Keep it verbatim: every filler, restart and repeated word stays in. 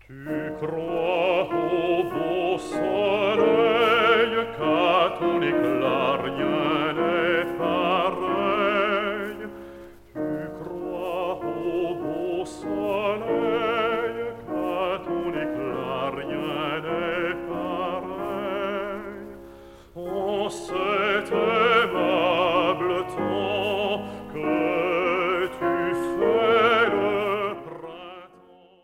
Tu crois au beau soleil qu'à ton éclat rien n'est pareil. Tu crois au beau soleil qu'à ton éclat rien n'est pareil. En cette